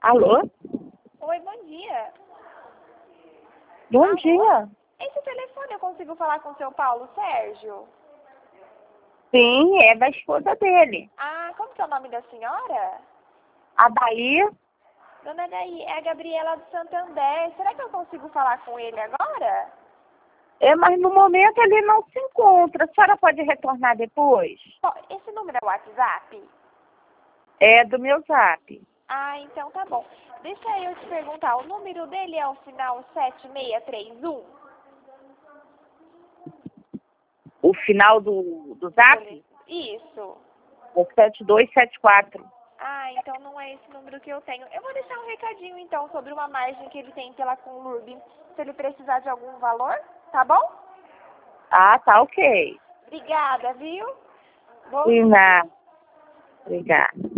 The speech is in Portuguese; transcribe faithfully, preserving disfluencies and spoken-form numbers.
Alô? Oi, bom dia. Bom Alô? dia. Esse telefone eu consigo falar com o seu Paulo Sérgio? Sim, é da esposa dele. Ah, como que é o nome da senhora? A Daí, Dona Daí, é a Gabriela do Santander. Será que eu consigo falar com ele agora? é, mas no momento ele não se encontra. A senhora pode retornar depois? Ó, esse número é o WhatsApp? É do meu zap. Ah, então tá bom. Deixa eu te perguntar, o número dele é o final sete seis três um? O final do, do zap Isso. é sete dois sete quatro. Ah, então não é esse número que eu tenho. Eu vou deixar um recadinho então sobre uma margem que ele tem pela Conlurb, se ele precisar de algum valor, tá bom? Ah, tá ok. Obrigada, viu? Bom E dia. na... Obrigada.